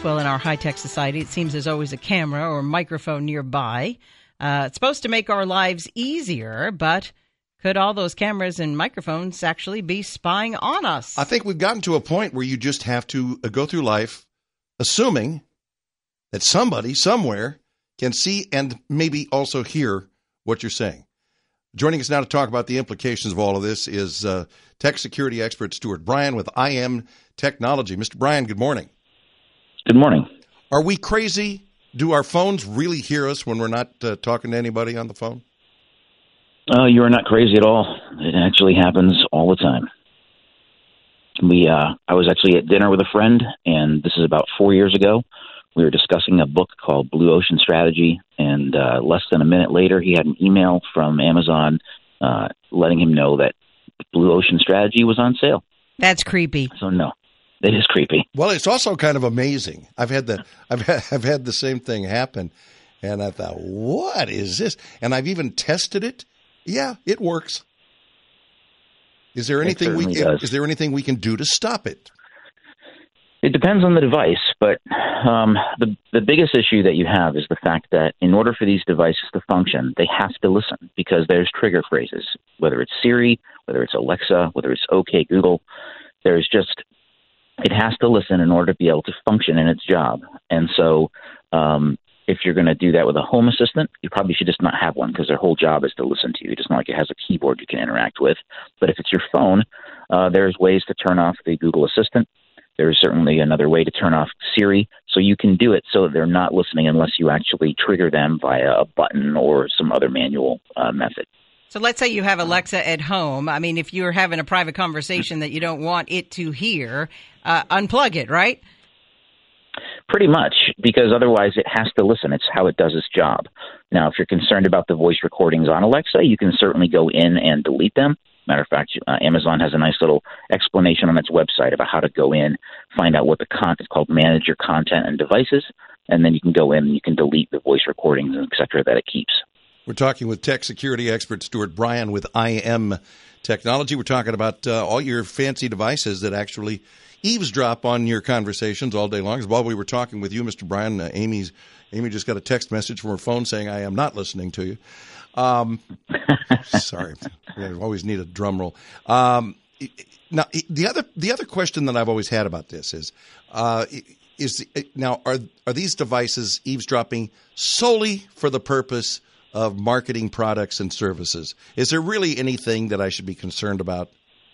Well, in our high-tech society, it seems there's always a camera or microphone nearby. It's supposed to make our lives easier, but could all those cameras and microphones actually be spying on us? I think we've gotten to a point where you just have to go through life assuming that somebody somewhere can see and maybe also hear what you're saying. Joining us now to talk about the implications of all of this is tech security expert Stuart Bryan with IM Technology. Mr. Bryan, good morning. Good morning. Are we crazy? Do our phones really hear us when we're not talking to anybody on the phone? You are not crazy at all. It actually happens all the time. I was actually at dinner with a friend, and this is about 4 years ago. We were discussing a book called Blue Ocean Strategy, and less than a minute later, he had an email from Amazon letting him know that Blue Ocean Strategy was on sale. That's creepy. So no. It is creepy. Well, it's also kind of amazing. I've had the same thing happen, and I thought, what is this? And I've even tested it. Yeah, it works. Is there anything we can do to stop it? It depends on the device, but the biggest issue that you have is the fact that in order for these devices to function, they have to listen because there's trigger phrases, whether it's Siri, whether it's Alexa, whether it's OK Google. It has to listen in order to be able to function in its job. And so if you're going to do that with a home assistant, you probably should just not have one because their whole job is to listen to you. It's not like it has a keyboard you can interact with. But if it's your phone, there's ways to turn off the Google Assistant. There's certainly another way to turn off Siri. So you can do it so that they're not listening unless you actually trigger them via a button or some other manual method. So let's say you have Alexa at home. I mean, if you're having a private conversation that you don't want it to hear, unplug it, right? Pretty much, because otherwise it has to listen. It's how it does its job. Now, if you're concerned about the voice recordings on Alexa, you can certainly go in and delete them. Matter of fact, Amazon has a nice little explanation on its website about how to go in, find out what the content is called, manage your content and devices, and then you can go in and you can delete the voice recordings, et cetera, that it keeps. We're talking with tech security expert Stuart Bryan with IM Technology. We're talking about all your fancy devices that actually eavesdrop on your conversations all day long. While we were talking with you, Mr. Bryan, Amy just got a text message from her phone saying, "I am not listening to you." Sorry, I always need a drum roll. Now, the other question that I've always had about this is now are these devices eavesdropping solely for the purpose of marketing products and services? Is there really anything that I should be concerned about?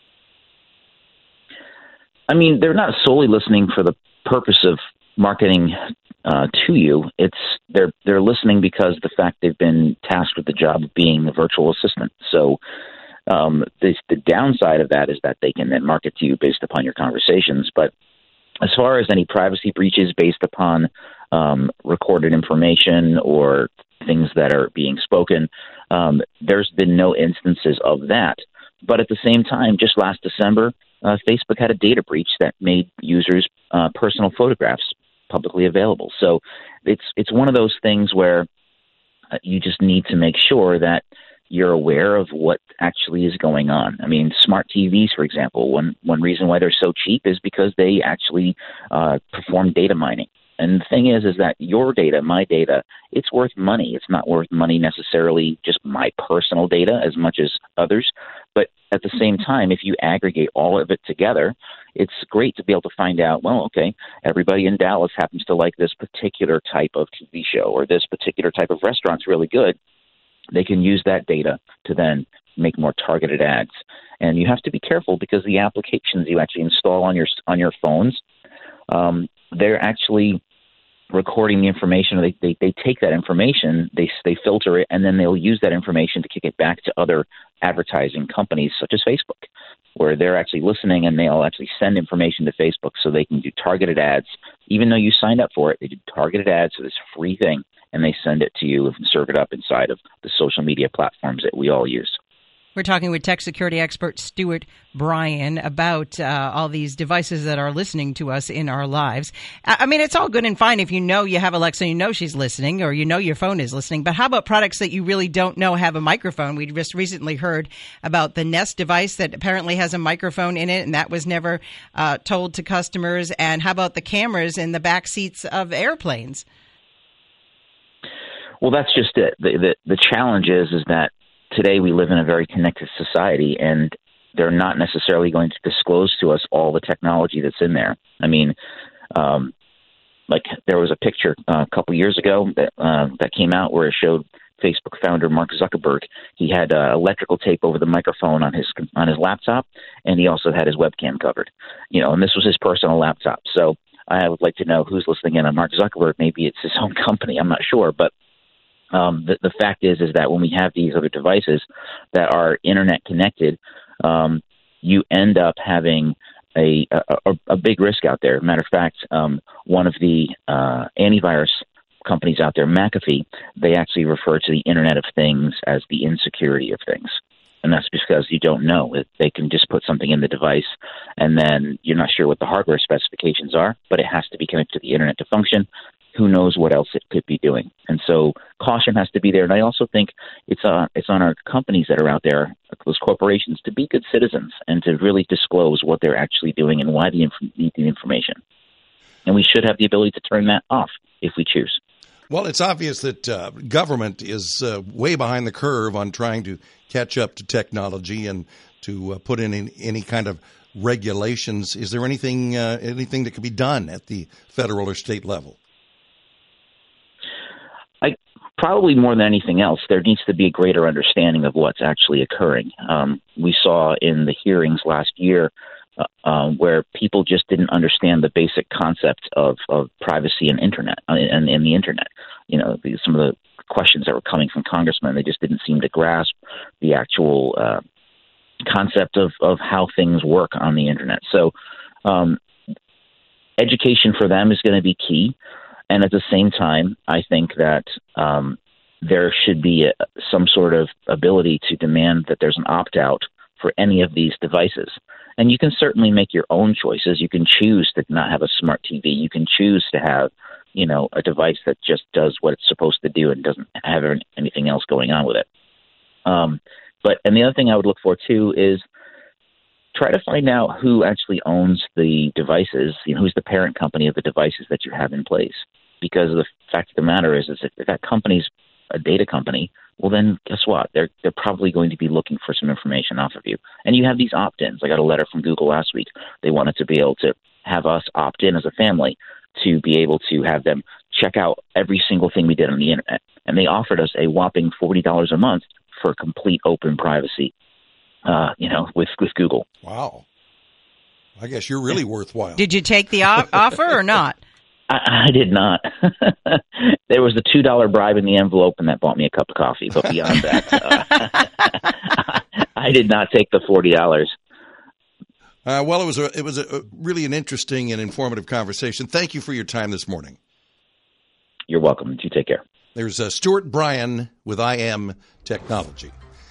I mean, they're not solely listening for the purpose of marketing to you. They're listening because of the fact they've been tasked with the job of being the virtual assistant. So the downside of that is that they can then market to you based upon your conversations. But as far as any privacy breaches based upon recorded information or things that are being spoken, there's been no instances of that. But at the same time, just last December, Facebook had a data breach that made users' personal photographs publicly available. So it's one of those things where you just need to make sure that you're aware of what actually is going on. I mean, smart TVs, for example, one reason why they're so cheap is because they actually perform data mining. And the thing is that your data, my data, it's worth money. It's not worth money necessarily just my personal data as much as others. But at the same time, if you aggregate all of it together, it's great to be able to find out, well, okay, everybody in Dallas happens to like this particular type of TV show or this particular type of restaurant's really good. They can use that data to then make more targeted ads. And you have to be careful because the applications you actually install on your phones, they're actually recording the information. They take that information, they filter it, and then they'll use that information to kick it back to other advertising companies such as Facebook, where they're actually listening and they'll actually send information to Facebook so they can do targeted ads. Even though you signed up for it, they do targeted ads for this free thing, and they send it to you and serve it up inside of the social media platforms that we all use. We're talking with tech security expert Stuart Bryan about all these devices that are listening to us in our lives. I mean, it's all good and fine if you know you have Alexa, you know she's listening, or you know your phone is listening. But how about products that you really don't know have a microphone? We just recently heard about the Nest device that apparently has a microphone in it, and that was never told to customers. And how about the cameras in the back seats of airplanes? Well, that's just it. The challenge is that today we live in a very connected society, and they're not necessarily going to disclose to us all the technology that's in there. I mean, like there was a picture a couple years ago that came out where it showed Facebook founder Mark Zuckerberg. He had electrical tape over the microphone on his laptop, and he also had his webcam covered. And this was his personal laptop. So I would like to know who's listening in on Mark Zuckerberg. Maybe it's his own company. I'm not sure, but the fact is that when we have these other devices that are internet connected, you end up having a big risk out there. Matter of fact, one of the antivirus companies out there, McAfee, they actually refer to the Internet of Things as the insecurity of things. And that's because you don't know. They can just put something in the device, and then you're not sure what the hardware specifications are, but it has to be connected to the Internet to function. Who knows what else it could be doing? And so caution has to be there. And I also think it's on our companies that are out there, those corporations, to be good citizens and to really disclose what they're actually doing and why they need the information. And we should have the ability to turn that off if we choose. Well, it's obvious that government is way behind the curve on trying to catch up to technology and to put in any kind of regulations. Is there anything that can be done at the federal or state level? Probably more than anything else, there needs to be a greater understanding of what's actually occurring. We saw in the hearings last year where people just didn't understand the basic concept of privacy and internet and the internet. Some of the questions that were coming from congressmen, they just didn't seem to grasp the actual concept of how things work on the internet. So education for them is going to be key. And at the same time, I think that there should be some sort of ability to demand that there's an opt-out for any of these devices. And you can certainly make your own choices. You can choose to not have a smart TV. You can choose to have, a device that just does what it's supposed to do and doesn't have anything else going on with it. And the other thing I would look for, too, is try to find out who actually owns the devices, who's the parent company of the devices that you have in place. Because the fact of the matter is if that company's a data company, well, then guess what? They're probably going to be looking for some information off of you. And you have these opt-ins. I got a letter from Google last week. They wanted to be able to have us opt in as a family to be able to have them check out every single thing we did on the internet. And they offered us a whopping $40 a month for complete open privacy. With Google. Wow. I guess you're really worthwhile. Did you take the offer or not? I did not. There was a $2 bribe in the envelope, and that bought me a cup of coffee. But beyond that, I did not take the $40. Well, it was a really an interesting and informative conversation. Thank you for your time this morning. You're welcome. You take care. There's Stuart Bryan with IM Technology.